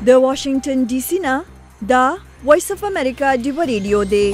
د واشنگټن ډي سي نه دا وایس اف امریکا ډیو ریډیو دی.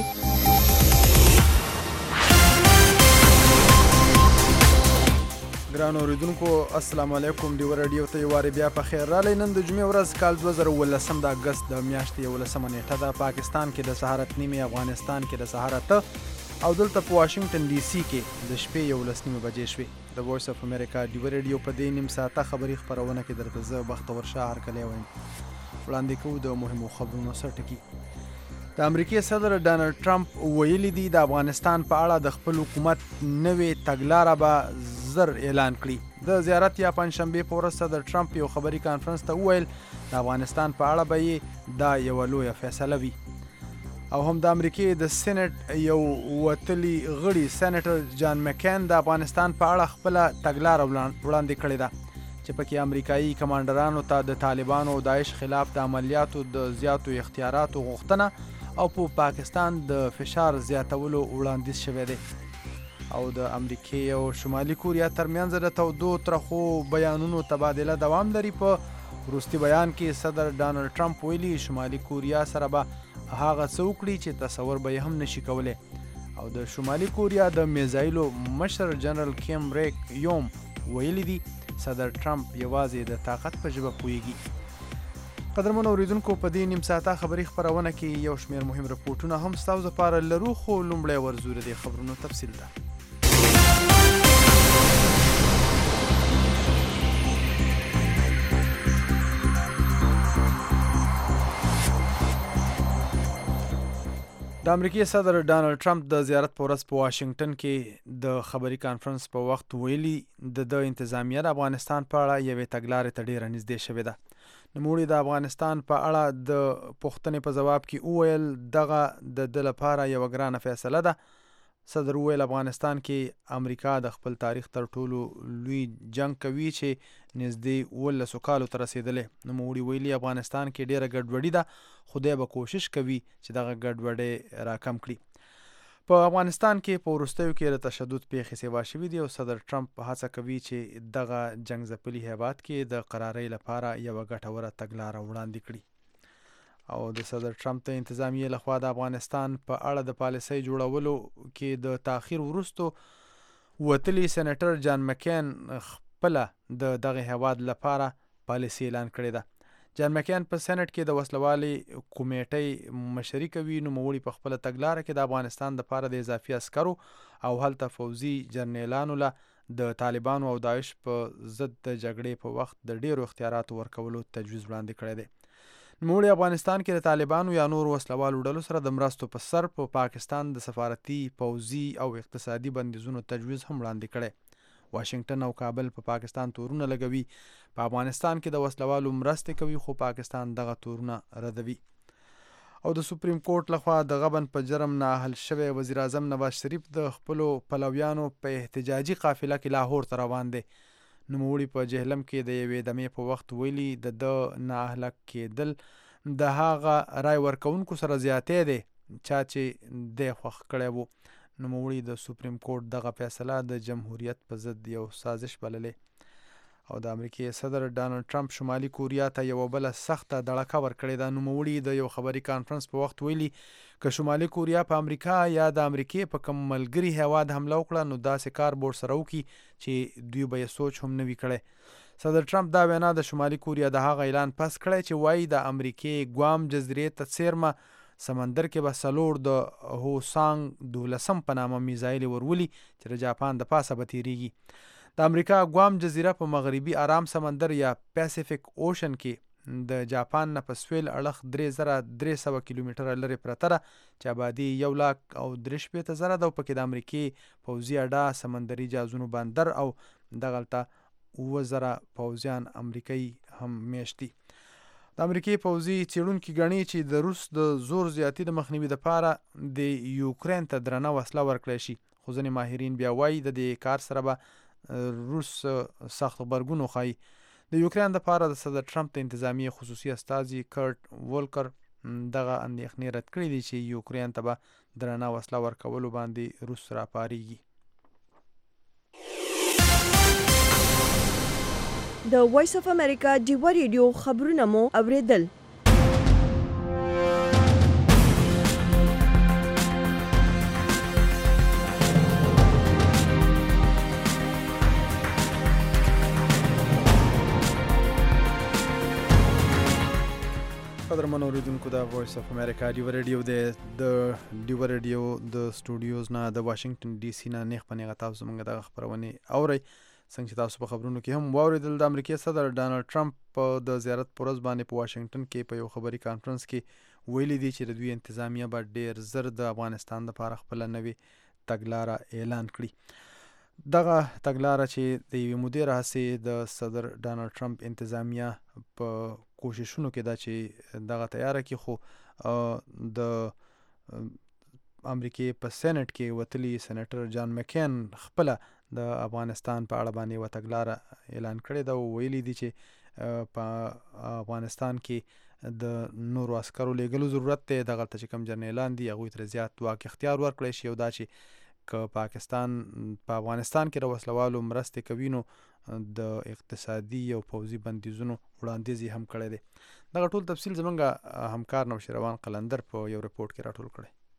ګرانو اوریدونکو السلام علیکم. ډیو ریډیو ته یو وارې بیا په خیر راغلی. نن د جمعې ورځ کال 2018 د اګست د میاشتې 11 نیټه ده. پاکستان کې د سهار 8:30، افغانستان کې د سهار 8 او دلته په واشنگټن ډي سي کې د شپې 11 بجې شوې. د وایس اف امریکا ډیو ریډیو په دې نیم ساعته خبري خپرونه کې درته زه بختور شاه هرکلی وایم. وړاندې کوو د مهمو خبرونو سرټکي. د امریکای صدر ډانلډ ټرمپ ویلي دي د افغانستان په اړه د خپل حکومت نوې تګلاره به زر اعلان کړي. د زیارت یا پنجشنبې په ورځ صدر ټرمپ یو خبري کانفرنس ته وویل د افغانستان په اړه به یې دا یوه لویه فیصله وي. او هم د امریکای د سېنټ یو وتلي غړي سېنیټر جان مکین د افغانستان په اړه خپله تګلاره وړاندې کړې ده چې پکې امریکایي کمانډرانو ته د طالبانو او داعش خلاف د عملیاتو د زیاتو اختیاراتو غوښتنه او په پاکستان د فشار زیاتولو وړاندیز شوی دی. او د امریکای او شمالي کوریا ترمنځ د تودو ترخو بیانونو تبادله دوام لري. په وروستي بیان کې صدر ډانلډ ټرمپ ویلي شمالي کوریا سره به هغه څه وکړي چې تصور به یې هم نشي کولی. او د شمالي کوریا د میزایلو مشر جنرال کیم ریک یوم ویلي دي صدر ټرمپ یوازې د طاقت په ژبه پوهیږي. قدرمنو اوریدونکو په دې نیم ساعته خبري خپرونه کې یو شمېر مهم رپورټونه هم ستاسو لپاره لرو، خو لومړی ورزو د خبرونو تفصیل ده. د امریکای صدر ډانلډ ټرمپ د زیارت په ورځ په واشنگټن کې د خبري کانفرنس په وخت ویلي د انتظامیه د افغانستان په اړه یوې تګلارې ته ډیره نږدې شوې ده. نوموړي د افغانستان په اړه د پوښتنې په ځواب کې وویل دغه د ده لپاره یوه ګرانه فیصله ده. صدر وویل افغانستان کې امریکا د خپل تاریخ تر ټولو لوی جنگ کوي چې نږدې 11 کالو ته رسېدلی. نوموړي ویلي افغانستان کې ډیره ګډوډي ده، خدای به کوشش کوي چې دغه ګډوډي راکم کړي. په افغانستان کې په وروستیو کې د تشدد پیښې سیوا شوي دي او صدر ټرمپ هڅه کوي چې دغه جنګ ځپلي هیواد کې د قرارۍ لپاره یوه ګټوره تګلاره وړاندې کړي. او د صدر ټرمپ د انتظامیې لخوا د افغانستان په اړه د پالیسۍ جوړولو کې د تاخیر وروستو وتلي سېنیټر جان مکین خپله د دغه هیواد لپاره پالیسي اعلان کړې ده. جان مکین په سېنټ کې د وسلوالې کمیټۍ مشري کوي. نوموړي په خپله تګلاره کې د افغانستان دپاره د اضافي عسکرو او هلته فوزي جرنیلانو له د طالبانو او داعش په ضد د جګړې په وخت د ډیرو اختیاراتو ورکولو تجویز وړاندې کړی دی. نوموړي افغانستان کې د طالبانو یا نور وسلوالو ډلو سره د مرستو په سر په پاکستان د سفارتي، پوځي او اقتصادي بندیزونو تجویز هم وړاندې کړی. واشنگټن او کابل په پاکستان تورونه لګوي. په افغانستان کې د وسلوالو مرستې کوي خو پاکستان دغه تورونه ردوي. او د سپریم کورټ لخوا د غبن په جرم نااهل شوی وزیر اعظم نواز شریف د خپلو پلویانو په احتجاجي قافله کې لاهور ته روان دی. نوموړي په جهلم کې د یوې دمې په وخت ویلي د نااهله کېدل د هغه رای ورکوونکو سره زیاتی دی چا چې دی خوښ کړی و. نوموړي د سپریم کورټ دغه فیصله د جمهوریت په ضد یو سازش بللی. او د امریکای صدر ډانلډ ټرمپ شمالي کوریا ته یوه بله سخته دړکه ورکړې ده. نوموړي د یو خبري کانفرنس په وخت ویلي که شمالي کوریا په امریکا یا د امریکای په کوم ملګري هیواد حمله وکړه نو داسې کار به ورسره وکړي چې دوی به یې سوچ هم نه وي کړی. صدر ټرمپ دا وینا د شمالي کوریا د هغه اعلان پس کړی چې وایي د امریکای ګوام جزیرې ته څیرمه سمندر کې به 4 د هوسانګ 12 په نامه میزایل ورولي چې د جاپان د پاسه به تیریږي. د امریکا ګوام جزیره په مغربي آرام سمندر یا پیسیفیک اوشن کې د جاپان نه په سویل اړخ 3300 کیلومتره لرې پرته ده چې آبادي 1,03,000 ده او پکې د امریکای پوځي اډه، سمندري جهازونو بندر او دغلته 7,000 پوځیان امریکایي هم میشت دي. د امریکای پوځي څېړونکي ګڼي چې د روس د زور زیاتي د مخنیوي لپاره د یوکرین ته درنه وسله ورکړی شي. خو ځینې ماهرین بیا وایي د دې کار سره به روس سخت غبرګون وښایي. د یوکرین لپاره د صدر ټرمپ د انتظامیې خصوصي استازي کرټ وولکر دغه اندېښنې رد کړي دي چې یوکرین ته به درنه وسله ورکولو باندې روس راپارېږي. د وایس اف امریکا ډیو ریډیو خبرونه مو اوریدل. اوریدونکو د وایس اف امریکا ډیو ریډیو د ډیو ریډیو د سټوډیوز نه د واشنگټن ډي سي نه نیغ په نیغه تاسو موږ د خبرونه اورئ. څنګه چې تاسو په خبرونو کې هم واوریدل، د امریکای صدر ډانلډ ټرمپ د زیارت پر ورځ باندې په واشنگټن کې په یو خبري کانفرنس کې ویلي دي چې د دوی انتظامیه به ډیر زر د افغانستان لپاره خپل نوې تګلاره اعلان کړي. دغه تګلاره چې د یوې مودې راهیسې د صدر ډانلډ ټرمپ انتظامیه په کوششونو کې دا چې دغه تیاره کې، خو د امریکای په سېنات کې وتلی سېنیټر جان مکین خپل د افغانستان په اړه باندې و تګلاره اعلان کړی دا، ویلي دي چې په افغانستان کې د نورو عسکرو لیږلو ضرورت دی. دغه چې کوم جنرالان دي هغوی تر زیات واک اختیار ورکړی شي، او دا چې که پاکستان په افغانستان کې د وسلوالو مرستې کوي نو د اقتصادي او پوځي بندیزونو وړاندیز یې هم کړی دی. دغه ټول تفصیل زمونږ همکار نوشیروان قلندر په یو رپورټ کې راټول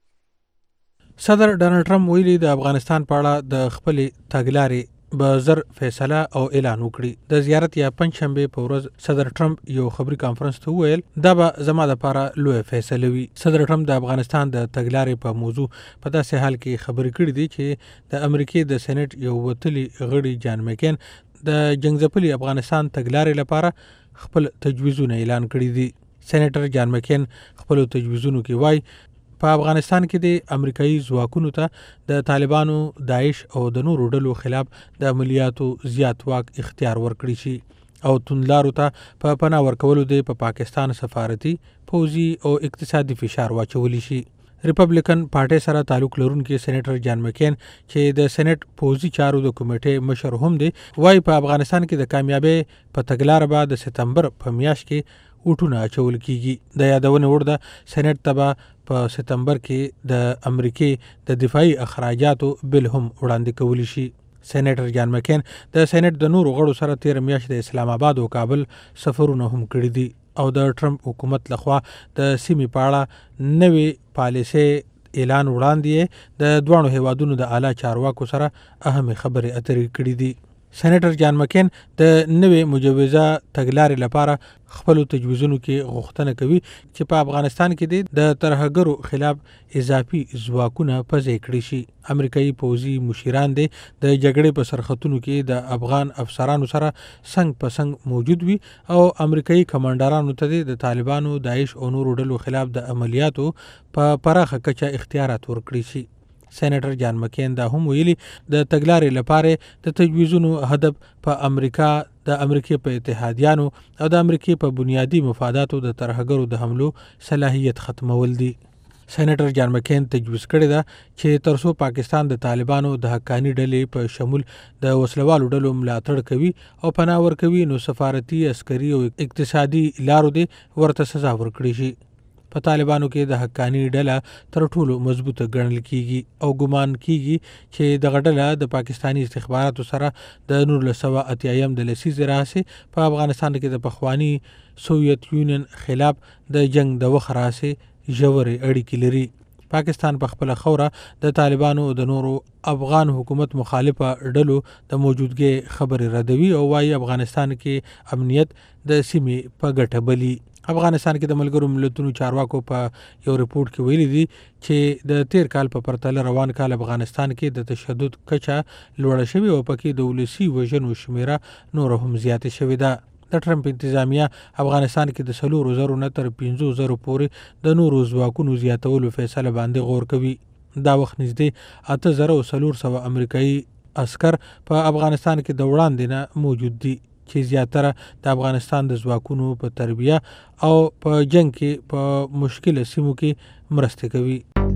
کړی. صدر ډانلډ ټرمپ ویلي د افغانستان په اړه د خپلې تګلارې به زر فیصله او اعلان وکړي. د زیارت یا پنځشنبه په ورځ صدر ټرمپ یو خبري کانفرنس ته وویل دا به زما لپاره لوی فیصله وي. صدر ټرمپ د افغانستان د تګلارې په موضوع په داسې حال کې خبرې کړې دي چې د امریکای د سېنات یو وتلی غړي جان مکین د جنگځپلي افغانستان تګلارې لپاره خپل تجویزونه اعلان کړي دي. سېنیټر جان مکین خپل تجویزونو کې وایي په افغانستان کې د امریکایي ځواکونو ته د طالبانو، داعش او د نورو ډلو خلاف د عملیاتو زیات واک اختیار ورکړي شي او توندلارو ته په پناه ورکولو د پاکستان سفارتي، پوځي او اقتصادي فشار واچولی شي. ریپبلیکن پارټي سره تعلق لرونکي سېنیټر جان مکین چې د سېنات پوځي چارو د کمیټې مشر هم دی، وايي په افغانستان کې د کامیابی په تګلارې به د سپتمبر په میاشت کې اوټونه اچول کیږي. د یادونې وړ ده سېنات ته په سپتمبر کې د امریکای د دفاعي اخراجاتو بل هم وړاندې کولی شي. سېنیټر جان مکین د سېنات د نورو غړو سره تیر میاشت د اسلام آباد او کابل سفرونه هم کړي دي او د ټرمپ حکومت لخوا د سیمې په اړه نوې پالیسي اعلان وړاندې د دوه هیوادونو د اعلی چارواکو سره اهم خبرې اترې کړي دي. سېنیټر جان مکین د نوې مجوزه تګلارې لپاره خپل تجویزونو کې غوښتنه کوي چې په افغانستان کې د ترهګرو خلاف اضافي ځواکونه پزې کړي شي. امریکایي پوځي مشیران د جګړې په سرختونو کې د افغان افسرانو سره څنګ په څنګ موجود وي او امریکایي کمانډرانو ته د طالبانو، داعش او نورو ډلو خلاف د عملیاتو په پراخه کچه اختیارات ورکړي شي. سېنیټر جان مکین دا هم ویلي د تګلارې لپاره د تجویزونو هدف په امریکا، د امریکای په اتحادیانو او د امریکای په بنیادی مفاداتو د ترهګرو د حملو صلاحیت ختمول دي. سېنیټر جان مکین تجویز کړی دا چې ترڅو پاکستان د طالبانو د حقانی ډلې په شمول د وسلوالو ډلو ملاتړ کوي او پناه ورکوي نو سفارتي، عسکري او اقتصادي لارو دي ورته سزا ورکړي شي. په طالبانو کې د حقانی ډله تر ټولو مضبوطه ګڼل کیږي او ګمان کیږي چې دغه ډله د پاکستانی استخباراتو سره د 1980 د لسیزې راهیسې په افغانستان کې د پخوانی سوویت یونین خلاف د جنگ د وخت راهیسې ژورې اړیکې لري. پاکستان په خپل خوره د طالبانو او د نورو افغان حکومت مخالفه ډلو د موجودګۍ خبرې ردوي او وايي افغانستان کې امنیت د سیمې په ګټه بلی. افغانستان کې د ملګرو ملتونو چارواکو په یو رپورټ کې ویلي دي چې د تیر کال په پرتله روان کال افغانستان کې د تشدد کچه لوړه شوې او پکې د ولسی وژنو شمیره نور هم زیاتې شوې ده. د ټرمپ انتظامیه افغانستان کې د 4,000 نه تر 5,000 پورې د نورو ځواکونو زیاتولو فیصله باندې غور کوي. دا وخت نږدې 8,400 امریکایي عسكر په افغانستان کې د وړاندې نه موجود دي چې زیاتره د افغانستان د ځواکونو په تربیه او په جنگ کې په مشکل سیمو کې مرسته کوي.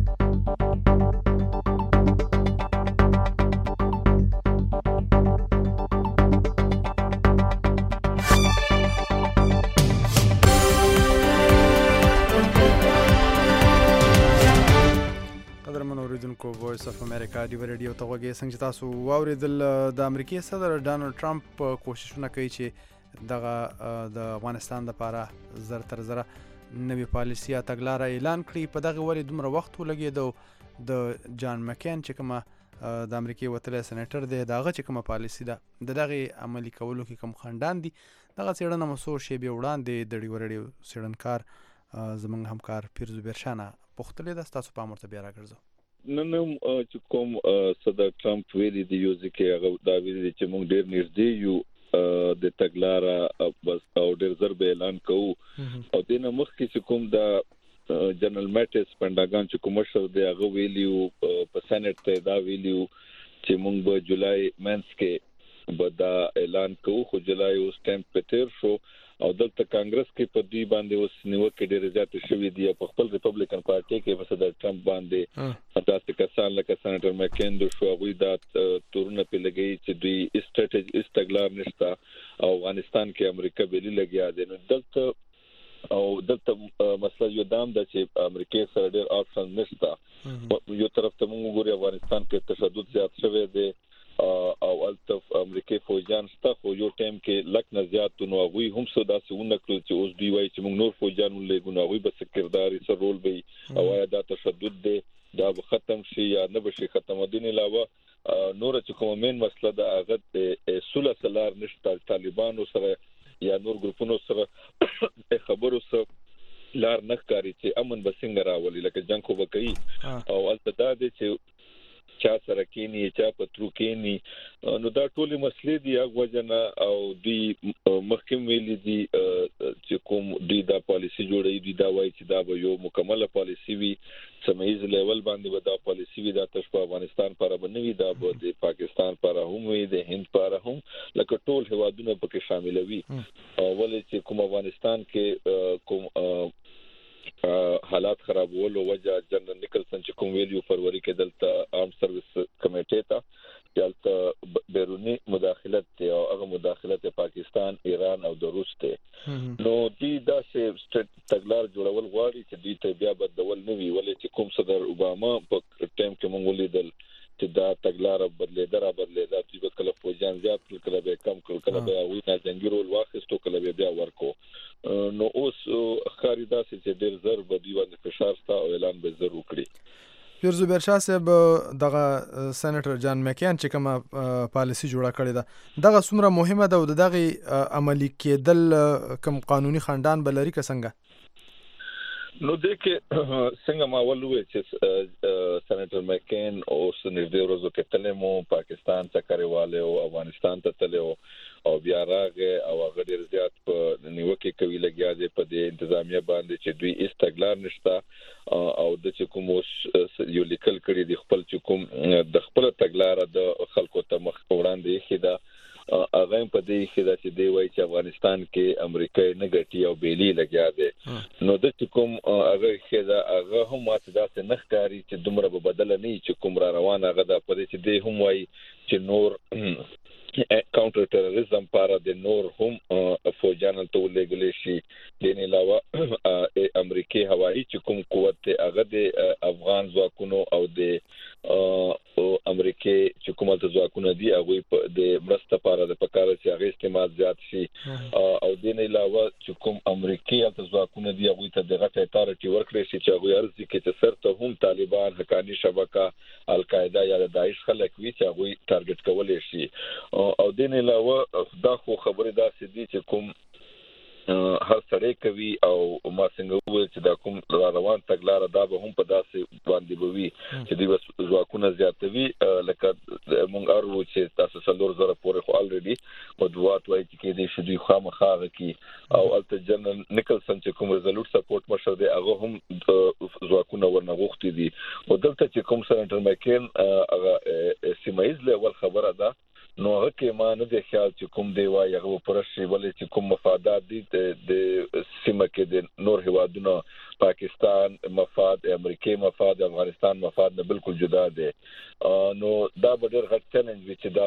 اوریدونکو وایس اف امریکا ډیو ریډیو ته غوږی. څنګه تاسو واوریدل د امریکای صدر ډانلډ ټرمپ کوششونه کوي چې دغه د افغانستان لپاره زر تر زره نوې پالیسي یا تګلاره اعلان کړي. په دغه ولې دومره وخت ولګېدو د جان مکین چې کومه د امریکای وتلی سېنیټر دی دغه چې کومه پالیسي ده د دغه عملي کولو کې کوم خنډان دي. دغه څېړنه مو څو شېبې وړاندې د ډیو ریډیو څېړنکار زمونږ همکار پیر زبیر شاه نه پوښتلې ده، ستاسو پام ورته بیا راګرځو. نن چې کوم صدر ټرمپ ویلي دی یو ځکه هغه دا ویلي چې موږ ډېر نږدې یو د تګلارې بس او ډېر زر به اعلان کوو او دنه مخکې چې کوم دا جنرال میټس پنداګان چې کوم مشر دی هغه ویلیو په سېنات ته دا ویلیو چې موږ په جولای منځ کې به دا اعلان کوو، خو جولای اوس ټایم په تیر شو او دلته کانګرس کې په دې باندې اوس نیوکه ډېر زیات شوې دي په خپل ریپبلیکن پارټي کې په صدر ټرمپ باندې تاسو کسان لکه سېنیټر مکین د شوغوي د تورونه په لګي چې دوی استراتیژي استقلال نشته او افغانستان کې امریکا بیلی لګیا دي. نو دلته مسله یو دام د چې امریکا سره ډېر اپشن نشته، یو طرف ته موږ ګوري افغانستان کې تشدد زیات شوی دی او التف امریکای فوجان شته، خو یو ټایم کې لک نه زیات نو غوي هم څه داسې ونه کړل چې اوس دی وایي چې موږ نور فوجان ولګو، غوي به سکرداري سره رول وي او دا تشدد دی دا به ختم شي یا نه به شي ختم. دي نه علاوه نور چې کوم مين مسله د هغه سوله سلار نشته، طالبانو سره یا نور ګروپونو سره خبرو سره لار نه ښکاري چې امن به څنګه راولي، لکه جنگ خو به کوي او البته د چې چا سره کېنی چا پترو کېنی. نو دا ټولې مسلې دي هغه وجنه او دی محکم ویلي دي چې کوم دی دا پالیسی جوړوي دی دا وایي چې دا به یو مکمله پالیسی وي، سمایز لیول باندې به دا پالیسی وي، دا تاسو افغانستان پر باندې دا به د پاکستان پر هم وي، د هند پر هم، لکه ټول هوادونه پکې شامل وي. ولې چې کوم افغانستان کې کوم حالات خرابولو وجه جنرال نیکلسن چې کوم ویلیو فروری کې دلته عام سرویس کمیټې ته دلته بیرونی مداخلت ته او هغه مداخلت پاکستان، ایران او د روس ته نو دی دا چې تګلار جوړول غواړي چې دوی ته بیا بدلول نه وي. ولې چې کوم صدر اوباما په ټایم کې مونږ ولیدل چې دا تګلار بدلیدا چې په کله فوجان زیات کله به کم کله به وی نه جنگي رول واخیستو کله به بیا ورکو. نو اوس خریدا چې ډېر زر بدی باندې فشار ستا او اعلان به زر وکړي. پیر زبیر شاه صاحب دغه سېنیټر جان مکین چې کومه پالیسی جوړه کړې ده دغه څومره مهمه ده او دغه عملی کېدل کوم قانوني خندان بلري که څنګه؟ نو دغه څنګه ما ولوي چې سېنیټر مکین اوس نږدې ورځو کې تلمو پاکستان ته کړیواله او افغانستان ته تلو او بیا راغې او هغه ډېر زیات په نیوکه کوي لګیا دي په دې انتظامیه باندې چې دوی استقلال نشته او د چې کوم یو لیکل کړي د خپل چې کوم د خپل تګلار د خلکو ته مخ وړاندې خېدا هغه په دې خېدا چې دی وایي چې افغانستان کې امریکا نه ګټي او بیلی لګیا دي. نو د چې کوم هغه خېدا هغه هم ماته داسې نه ښکاري چې دومره به بدل نه چې کوم را روانه هغه د په دې چې دی هم وایي چې نور کاونټر ټیرریزم لپاره د نور هم فوجان ته ولګل شي. د نه علاوه امریکای هوایي چې کوم قوت هغه د افغان ځواکونو او د امریکای چې کومه ځواکونه دي هغه د مرسته لپاره د پکاره چې هغه استعمال زیات شي او د نه علاوه چې کوم امریکای ځواکونه دي هغه ته د غټه اتارټي ورکړي شي چې هغه ارزي کې چې سرته هم طالبان، حقانی شبکه، القاعده یا د داعش خلک وي چې هغه ټارګټ کولای شي. او د نه علاوه دا خو خبره داسې دي چې کوم هر سړی کوي او ما څنګه وویل چې دا کوم روان تګلار دا به هم په داسې باندې بوي چې دوی ځواکونه زیاتوي لکه مونږ ارو چې تاسو څلور زره پورې خو الریډي مدوات وایي چې دې شې دوی خامخا کی او الته جنرال نیکلسن چې کوم ریزولوټ سپورټ مشر دی هغه هم ځواکونه ورنغوختي دي او دلته چې کوم سېنیټر مکین هغه سیمایز لیول خبره ده نو هغه کې ما نه دی خیال چې کوم دی وایي هغه پرشي ولې چې کوم مفادات دي د سیمه کې د نور هوادونو پاکستان مفاد، امریکای مفاد، افغانستان مفاد نه بالکل جدا دي. نو دا به ډېر غټ چیلنج وي چې دا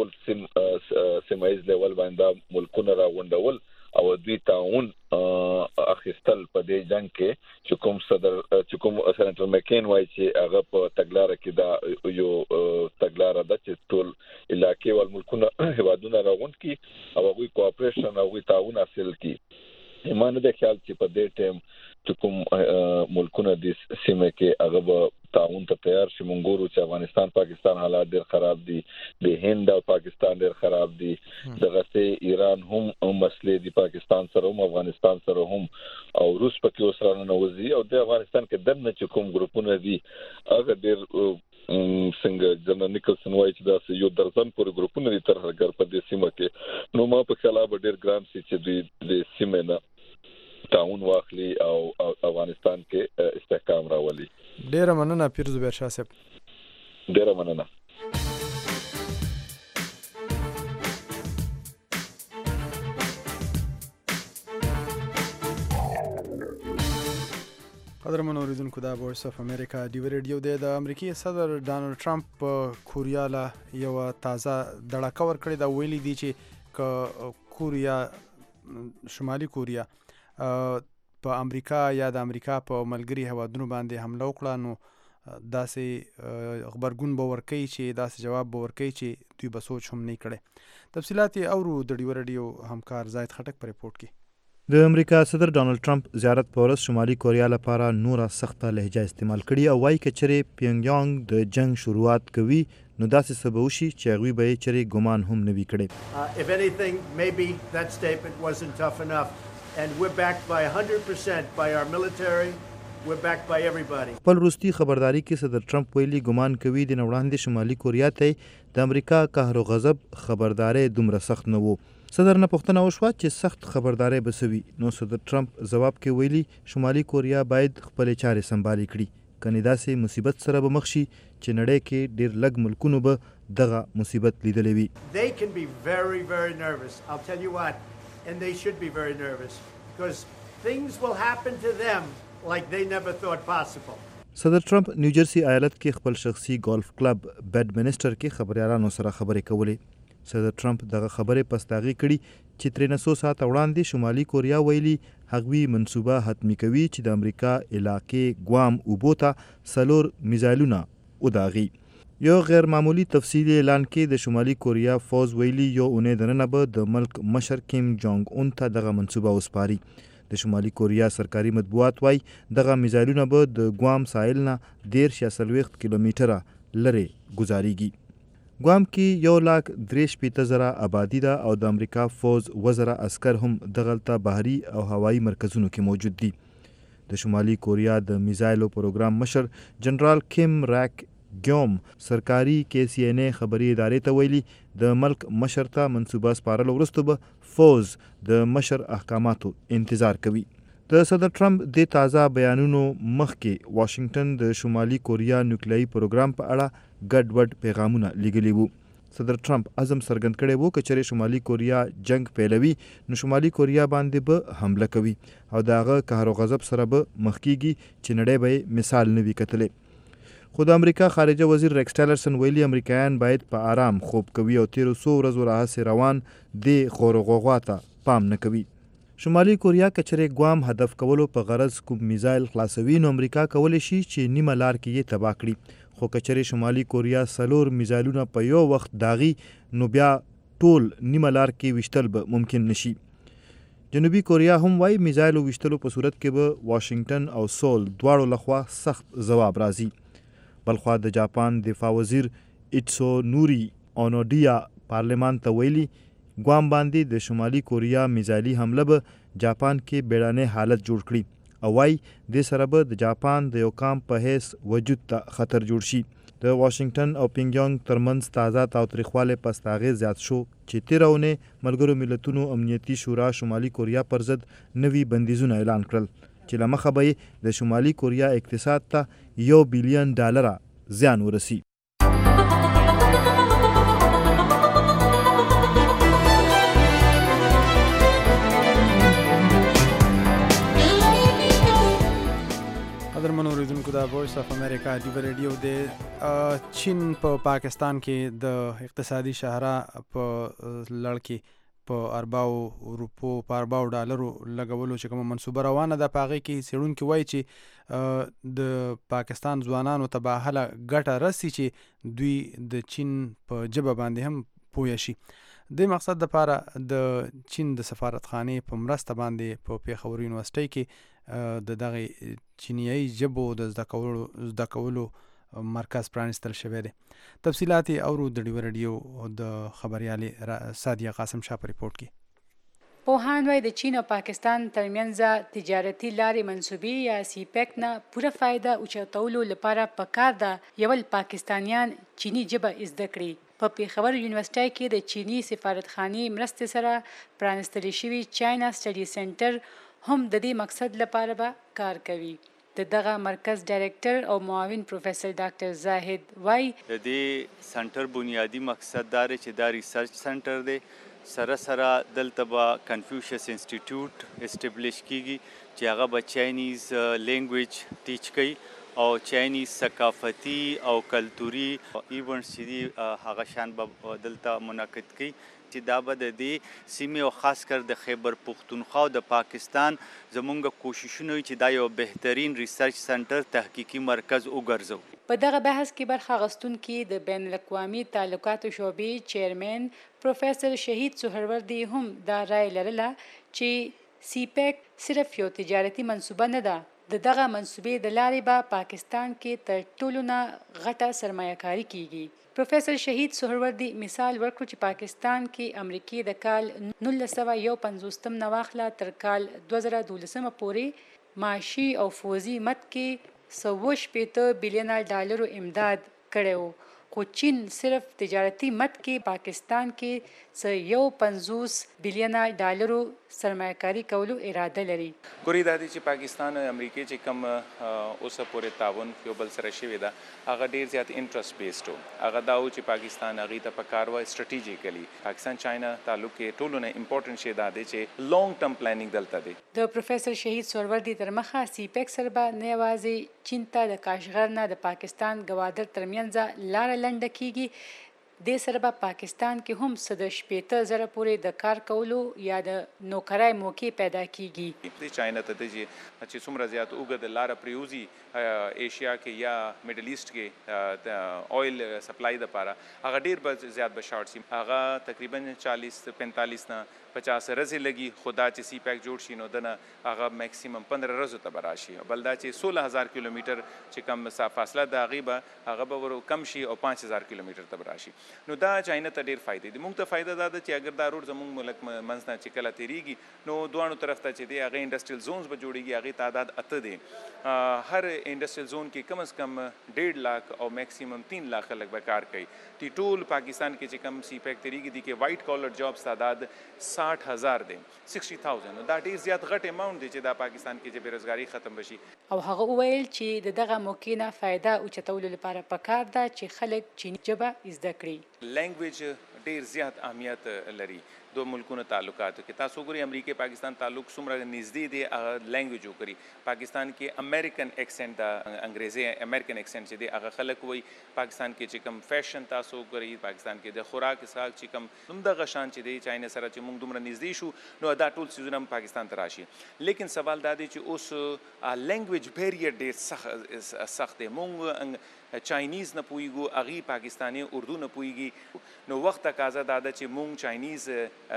ټول سیمایز لیول باندې ملکونه راغونډول او دوی تعاون اخیستل په دې جنگ کې چې کوم سېنیټر مکین وایي چې هغه په تګلارې کې دا یو تګلارې ده چې ټول علاقې او ملکونه هوادونه راغونډ کی او هغه کوآپریشن او تعاون حاصل کی. ایمان د خیال چې په دې ټیم چې کوم ملکونه د سیمه کې هغه تعاون ته تیار شي. مونږ ګورو چې افغانستان پاکستان حالات ډېر خراب دي، د هند او پاکستان ډېر خراب دي، دغه سه ایران هم مسلې دي پاکستان سره هم افغانستان سره هم، او روس پکې اوس را ننوځي، او د افغانستان کې دنه چې کوم ګروپونه دي هغه ډېر څنګه جنرال نیکلسن وایي چې دا یو درځن پورې ګروپونه دي تر هغه په دې سیمه کې. نو ما په خلا به ډېر ګران سي چې د سیمه نه تعاون واخلي او افغانستان کې استحکام راولي. ډېر مننه پیر زبیر شاه صاحب. ډېر مننه. قدرمن اوریدونکو دا وایس اف امریکا ډیو ریډیو دی. د امریکای صدر ډانلډ ټرمپ په کوریا له یو تازه دړکه ورکړې دا ویلي دی چې کوریا شمالي کوریا په امریکا یا د امریکا په ملګری هوادونو باندې حمله وکړه نو داسې خبرګون به ورکوي چې داسې جواب به ورکوي چې دوی به سوچ هم نه کړي. تفصیلات یې اورو د ډیو ریډیو همکار زاید خټک په ریپورت کې. د امریکا صدر ډانلډ ټرمپ زیارت په ورځ شمالي کوریا لپاره نوره سخته لهجه استعمال کړي او وایي که چېرې پیونګیانګ د جنگ شروعات کوي نو داسې څه به وشي چې هغوی به یې چېرې ګمان هم نه وي کړی. If anything, maybe that statement wasn't tough enough and we're backed by 100% by our military. We're backed by everybody. خپل وروستي خبرداري کې صدر ټرمپ ویلي ګمان کوي د نه وړاندې شمالي کوریا ته د امریکا قهر و غضب خبرداری دومره سخت نه و. صدر نه پوښتنه وشوه چې سخت خبرداری به څه وي نو صدر ټرمپ ځواب کې ویلي شمالي کوریا باید خپلې چارې سمبالې کړي، کنې داسې مصیبت سره به مخ شي چې نړۍ کې ډېر لږ ملکونو به دغه مصیبت لیدلی وي. They can be very, very nervous. I'll tell you what, and they should be very nervous because things will happen to them like they never thought possible. صدر ټرمپ نیوجرسي ایالت کې خپل شخصي ګولف کلب بیډمنسټر کې خبريالانو سره خبرې کولې. صدر ټرمپ دغه خبرې پستاغي کړي چې ترې 900 ساعت وړاندې شمالي کوریا ویلي هغوی منصوبه حتمی کوي چې د امریکا علاقې ګوام اوبو ته 4 میزایلونه وداغي. یو غیر معمولی تفصیلی اعلان کې د شمالي کوریا فوز ویلي یو اونۍ دننه به د ملک مشر کیم جونګ اون ته دغه منصوبه وسپاري. د شمالي کوریا سرکاري مطبوعات وایي دغه میزایلونه به د ګوام ساحل نه 13 کیلومتره لرې ګزاریږي. ګوام کې 1,63,000 آبادی ده او د امریکا فوز 2,000 عسکر هم دغلته بحري او هوایي مرکزونو کې موجود دي. د شمالي کوریا د میزایلو پروګرام مشر جنرال کیم راک ګیوم سرکاري KCNA خبري ادارې ته ویلي د ملک مشر ته منصوبه سپارلو وروسته به فوز د مشر احکاماتو انتظار کوي. د صدر ټرمپ د تازه بیانونو مخکې واشنگټن د شمالي کوریا نیوکلیایي پروګرام په اړه ګډوډ پیغامونه لیږلي وو. صدر ټرمپ عزم څرګند کړی وو که چېرې شمالي کوریا جنگ پیلوي نو شمالي کوریا باندې به حمله کوي او د هغه قهر و غضب سره به مخ کیږي چې نړۍ به مثال نه وي کتلی. خو د امریکا خارجه وزیر ریکس ټیلرسن ویلي امریکایان باید په آرام خوب کوي او تیرو 100 ورځو راهیسې روان د غور و غوغا ته پام نه کوي. شمالي کوریا که چېرې ګوام هدف کولو په غرض کوم میزایل خلاصوي نو امریکا کولی شي چې نیمه لار کې یې تباه کړي. خو که چېرې شمالي کوریا 4 میزایلونه په یو وخت داغي نو بیا ټول نیمه لار کې ویشتل به ممکن نشي. جنوبي کوریا هم وایي میزایلو ویشتلو په صورت کې به واشنگټن او سول دواړو لخوا سخت ځواب راځي. بلخوا د جاپان دفاع وزیر ایټسو نوري اونوډیا پارلمان ته ویلي ګوام باندې د شمالي کوریا میزایلي حمله به جاپان کې بیړنی حالت جوړ کړي او وایي دې سره به د جاپان د یو قام په حیث وجود ته خطر جوړ شي. د واشنگټن او پیونګیانګ ترمنځ تازه تاوتریخوالی پس د هغې زیات شو چې تېره اونۍ ملګرو ملتونو امنیتي شورا شمالي کوریا پر ضد نوي بندیزونه اعلان کړل چې له مخه به یې د شمالي کوریا اقتصاد ته $1 بلین زیان ورسي. قدرمن اوریدونکو دا وایس اف امریکا ډیو ریډیو د چین په پاکستان کې د اقتصادي شاهراه په لړ کې په $40 لګولو چې کومه منصوبه روانه ده په هغې کې څېړونکي وایي چې د پاکستان ځوانانو ته به هله ګټه رسي چې دوی د چین په ژبه باندې هم پوه شي. د مقصد لپاره د چین د سفارتخانې په مرسته باندې په پیښور یونیورسيټي کې د دغه چینیایي ژبو د زده کولو مرکز پرانستل شوی دی. تفصیلات اورو د ډیو رادیو د خبريالې سادیه قاسم شاه په ریپورت کې. پوهان وايي د چین او پاکستان ترمنځ تجارتي لارې منسوبي یا سیپیک نه پوره فایده اوچتولو لپاره پکار ده یو پاکستانیان چینی ژبه زده کړي. په پیښور یونیورسيټي کې د چینی سفارتخانې مرستې سره پرانستل شوی چاینا سټډي سنټر هم د دې مقصد لپاره به کار کوي. د دغه مرکز ډایریکټر او معاون پروفیسور ډاکټر زاهد وايي د دې سنټر بنیادی مقصد دا چې دا ریسرچ سنټر دی، سره سره دلته به کنفیوشس انسټیټیوټ اسټابلیش کیږي چې هغه به چاینیز لینګویج ټیچ کوي او چاینیز ثقافتي او کلتوري ایونټس چې دي هغه شان به دلته منعقد کوي چې دا به د دې سیمې او خاص کر د خیبر پختونخوا او د پاکستان زمونږ کوششونه چې دا یو بهترین ریسرچ سنټر تحقیقي مرکز وګرځو. په دغه بحث کې برخه اخیستونکي د بین الاقوامي تعلقاتو شعبې چیرمن پروفیسور شهید سهروردي هم دا رائے لرله چې سیپیک صرف یو تجارتي منصوبه نه ده، دغه منصوبې د لارې به پاکستان کې تر ټولو نه غټه سرمایه‌کاري کیږي. پروفیسور شهید سهروردي مثال ورکړ چې پاکستان کې امریکای د کال 1951 نه واخله تر کال 2012 پورې معاشي او فوزي مد کې 180 بلین ډالرو امداد کړو، خو چین صرف تجارتي مد کې پاکستان کې 150 بلین ډالرو سرمایه‌کاري کولو اراده لري. ګوري دا چې پاکستان او امریکا چې کوم اوسه پورې تعاون یو بل سره شوی دا هغه ډیر زیات انټرست بیسډ و. هغه دا و چې پاکستان هغه ته پکار و سټریټیجیکلی پاکستان چاینا تعلق کې ټولو نه امپورټنت شی دا دی چې لانګ ټرم پلانینګ دلته دی. د پروفیسور شهید سهروردي تر مخه سیپیک سره به نه یوازې چین ته د کاشغر نه د پاکستان ګوادر ترمنځ لار لنډه کیږي، د سره به پاکستان کې هم 180,000 پورې د کار کولو یا د نوکرای موقع پیدا کیږي. د چاینا ته چې څومره زیات اوږد لار پریوزي ایشیا کې یا میډل ایست کې د آئل سپلای لپاره هغه ډیر به زیات به شارټ سي، هغه تقریبا 40-45 نه 50 ورځې لګي. خدا چې سی پیک جوړ شي نو دنه هغه میکسیمم 15 ورځې ته براشي، بل دا چې 16,000 کیلومتر چې کم فاصله د غیبه هغه به ورو کم شي او 5,000 کیلومتر ته براشي. نو دا چاینا ته ډیر فائدې دي. موږ ته فائدہ دا ده چې اگر دا روډ زموږ ملک منځ نه چې کله تیریږي نو دوانو طرف ته چې دی هغه انډستریل زونز به جوړیږي، هغه تعداد 8 دي. هر انډستریل زون کې کم از کم 1.5 लाख او میکسیمم 3 लाख خلک به کار کوي. ټول پاکستان کې چې کم سی پیک تیریږي دي کې وایټ کالر جابس تعداد 60,000 دي، 60,000. دا ډیر زیات غټ اماونت دی چې دا پاکستان کې چې بیروزګاری ختم بشي. او هغه وویل چې دغه موقع نه فایده اوچتولو لپاره پکار ده چې خلک چینی ژبه زده کړي. لینګویج ډیر زیات اهمیت لري دو ملکونو تعلقاتو کې. تاسو ګورئ امریکا پاکستان تعلق څومره نږدې دی، لینګویج وکړي. پاکستان کې امریکن ایکسنټ د انګریزي امریکن ایکسنټ چې دی هغه خلک وایي. پاکستان کې چې کوم فیشن تاسو ګورئ، پاکستان کې د خوراک اساس چې کوم همدغه شان چې دی چاینا سره چې موږ دومره نږدې شو نو دا ټول سيزونه پاکستان ته راشي. لیکن سوال دا دی چې اوس لینګویج بیریر ډیر سخت دی. موږ چاینیز نه پویګو، اغي پاکستانی اردو نه پویږي. نو وخت تقاضا دا ده چې مونږ چاینیز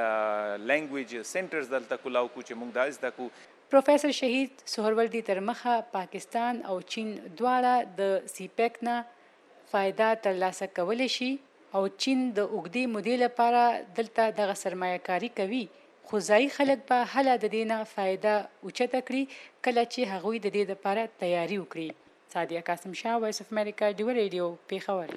لینګویج سنټرز دلته کولاو کو چې مونږ دا زده کو. پروفیسور شهید سهروردي تر مخه پاکستان او چین دواړه د سیپیک نه فائدہ ترلاسه کولی شي او چین د اوږدې مودې لپاره دلته دغه سرمایه‌کاري کوي، خو ځایي خلک به هله د دې نه فائدہ اوچته کړي کله چې هغوی د دې لپاره تیاری وکړي. سادیه قاسم شاه، وایس اف امریکا، ډیو ریډیو، پیښور.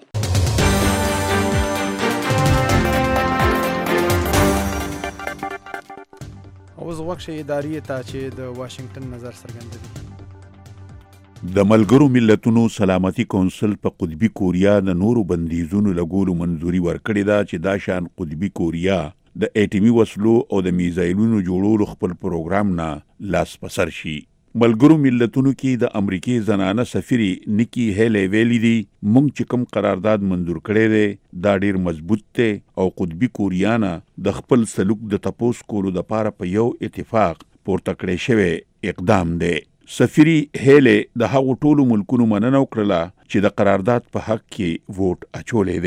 اوس وخت شي ادارې ته چې د واشنگټن نظر څرګندوي. د ملګرو ملتونو سلامتي کونسل په قطبي کوریا د نورو بندیزونو لګولو منځوري ورکړې ده چې دا شان قطبي کوریا د اټومي وسلو او د میزایلونو جوړولو خپل پروګرام نه لاس پسر شي. ملګرو ملتونو کې د امریکای زنانه سفیری نیکی هیلی ویلی دی مونږ چې کوم قرارداد منظور کړی دی دا ډیر مضبوط دی او قطبي کوریانا د خپل سلوک د تپوس کولو د پاره په یو اتفاق پورته کړی شوی اقدام دی. سفیری هیلی د هغو ټولو ملکونو مننه وکړه چې د قرارداد په حق کې ووټ اچولې دی.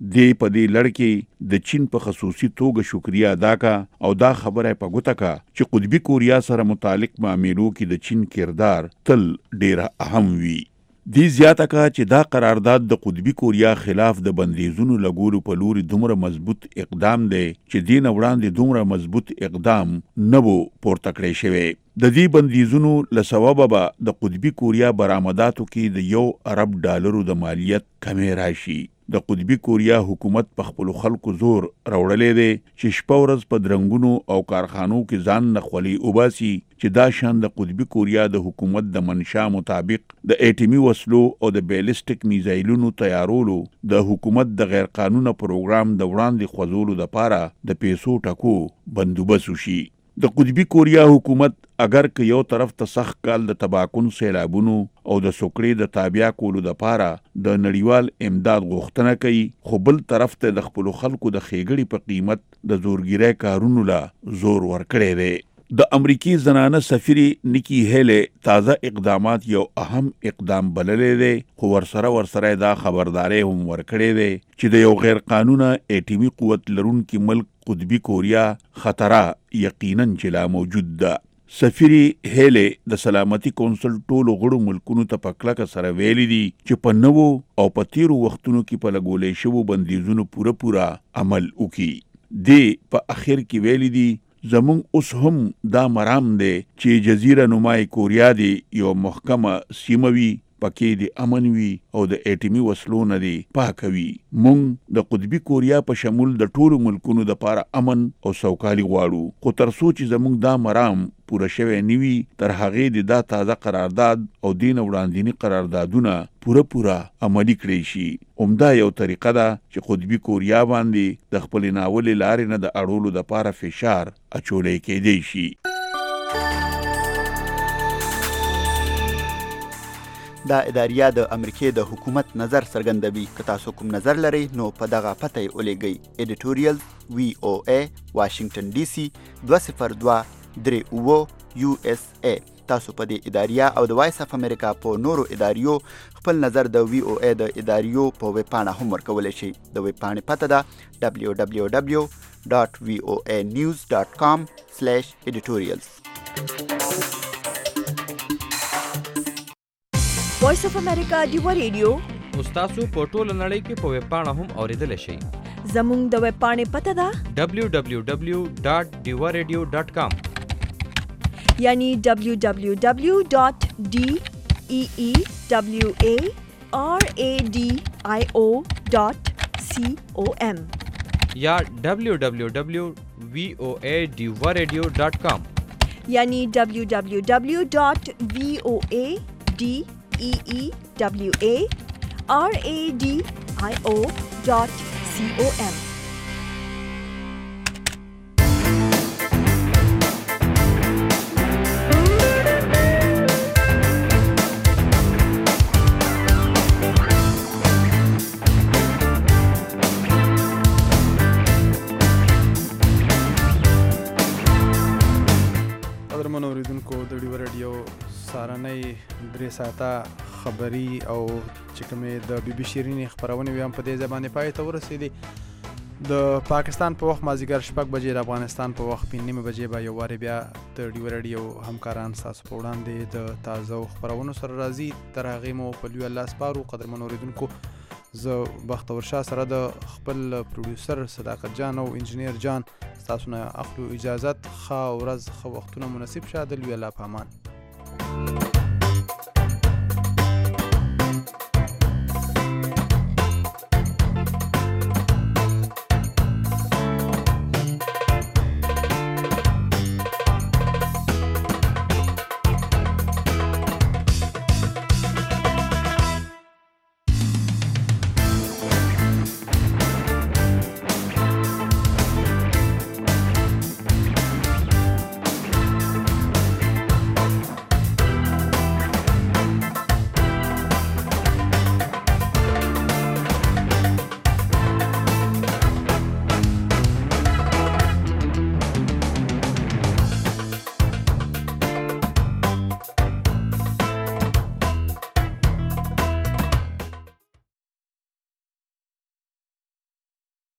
د په دې لړ کې د چین په خصوصي توګه شکریا ادا کا او دا خبره په ګوته کا چې قطبي کوریا سره متعلق معاملو کې د چین کردار تل ډیر اهم وي. دی زیاته کا چې دا قرارداد د قطبي کوریا خلاف د بندیزونو لګولو په لوري دومره مضبوط اقدام دی چې دین وړاندې دومره مضبوط اقدام نه وو پورته کړی شوی. د دې بندیزونو له سببه به د قطبي کوریا برآمداتو کې د $1 ارب د مالیت کمی راشي. د قطبي کوریا حکومت په خپل خلکو زور راوړلې دی چې شپه ورځ په درنګونو او کارخانو کې ځان نه خولي وباسي چې دا شان د قطبي کوریا د حکومت د منشا مطابق د ایټمي وسلو او د بیلسټیک میزایلونو تیارولو د حکومت د غیر قانوني پروګرام د وړاندې خوځولو لپاره د پیسو ټکو بندوبست وشي. د قطبي کوریا حکومت اگر که یو طرف ته سخت کال د تباکن سیلابونو او د سوکړې د تابع کولو لپاره د نړیوال امداد غوښتنه کوي، خو بل طرف ته د خپل خلکو د خېګړې په قیمت د زورګیرۍ کارونو لا زور ورکړی دی. د امریکای زنانه سفیري نیکی هیله تازه اقدامات یو اهم اقدام بللې دی، خو ورسره دا خبرداري هم ورکړې دی چې د یو غیر قانوني ایټمي قوت لرونکي ملک قطبي کوریا خطره یقینا چلا موجود ده. سفیري هیله د سلامتي کونسل ټولو غړو ملکونو ته په کلکه سره ویلي دي چې په نوو او په تیرو وختونو کې په لګولې شوو بندیزونو پوره عمل وکړي. دی په اخر کې ویلي دي زمونږ اوس هم دا مرام دی چې جزیره نمای کوریا دی یو محکمه سیمه وي، پکې د امن وي او د ایټمي وسلو نه دی پاک وي. مونږ د قطبي کوریا په شمول د ټولو ملکونو لپاره امن او سوکالي غواړو، خو تر څو چې زمونږ دا مرام پوره شوی نیوي تر هغې د دا تازه قرارداد او دین وړاندینی قراردادونه پوره عملی کړی شي. همدا یو طریقه ده چې قطبي کوریا باندې د خپل ناولې لارې نه د اړولو لپاره فشار اچولی کېدی شي. دا اداریه د امریکای د حکومت نظر څرګندوي. که تاسو کوم نظر لرئ نو په دغه پته یې ولیږئ. ایډیټوریال VOA واشنگټن DC 20238 USA. تاسو په دې اداریه او د وایس اف امریکا په نورو اداریو خپل نظر د VOA د اداریو په ویب پاڼه هم ورکولی شئ. د ویب پاڼې پته ده www.voanews.com/editorials. وایس اف امریکا ډیو ریډیو تاسو په ټوله نړۍ کې په ویب پاڼه هم اوریدلی شئ. زموږ د ویب پاڼې پته ده www.diwaradio.com، یعنی www.deewaradio.com یا www.voadiwaradio.com، یعنی www.voadeewaradio.com. سارنۍ 3 ساعته خبري او چې کومې د بي شیرینې خبرونه وي هم په دې ځبانې پای ته ورسېدي. د پاکستان په وخت مازیګر 6 بجې، د افغانستان په وخت 5 بجې به یو واره بیا د ډیو رادیو همکاران تاسو په وړاندې د تازه خبرونو سره راځي. تر هغې مو په لوی الله سپارو. قدرمن اوریدونکو، زه بختور شاه سره د خپل پروډوسر صداقت جان او انجینیر جان تاسو نه اخلو اجازت. ښه ورځ، ښه وختونه مناسب شه. د لوی الله په امان.